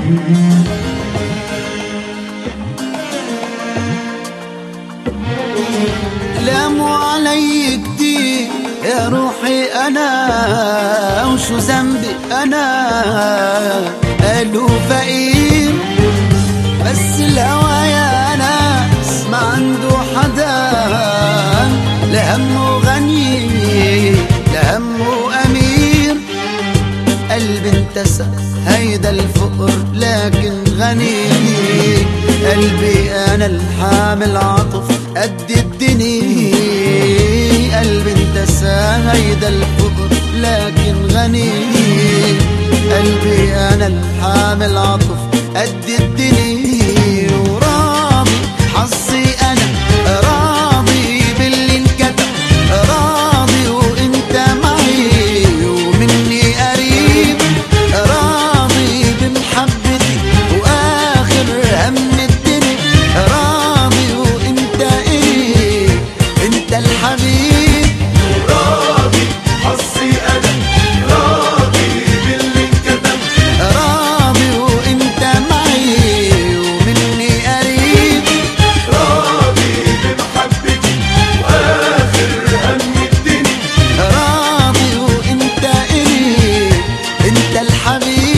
لاموا علي كتير يا روحي انا، وشو ذنبي انا؟ قالوا فقير بس الهوى يا ناس ما عنده حدا، لا همه غني لا همه امير. قلبي انتسى هيدا الفقر لكن غني، قلبي انا الحامل عطف قد الدنيا. قلبي انتسى هيدا الفقر لكن غني، قلبي انا الحامل عطف قد الدنيا. وراضي حظي انا راضي باللي انكتب، راضي وانت معي ومني قريب، راضي بمحبتي واخر هم الدنيا، راضي وانت ايه انت الحبيب. راضي حظي انا راضي باللي انكتب، راضي وانت معي ومني قريب، راضي بمحبتي واخر هم الدنيا، راضي وانت ايه انت الحبيب.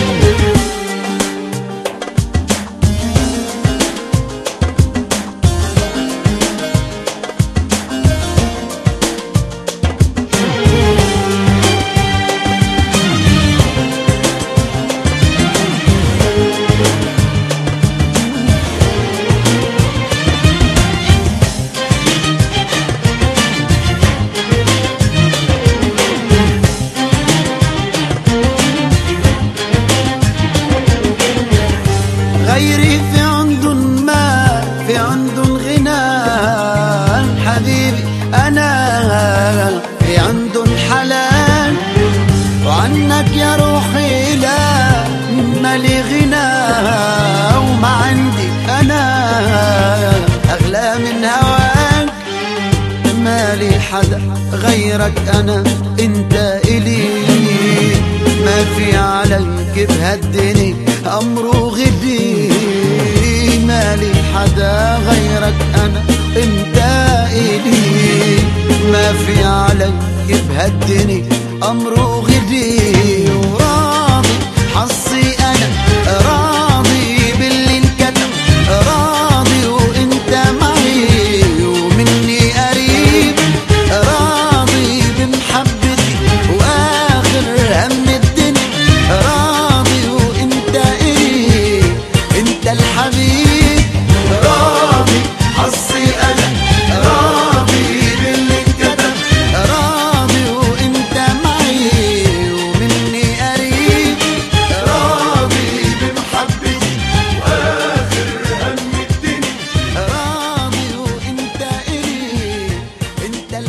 غيري في عندن ما في عندن غنى، حبيبي أنا في عندن حلال، وعنك يا روحي لا مالي غنى. وما عندي أنا أغلى من هواك، مالي حدا غيرك أنا أنت إلي. ما في عليك بهالدنيا أمره غدي، مالي حدا غيرك أنا أنت إلي. ما في عليك بهالدنيا أمره غدي، وراضي حظي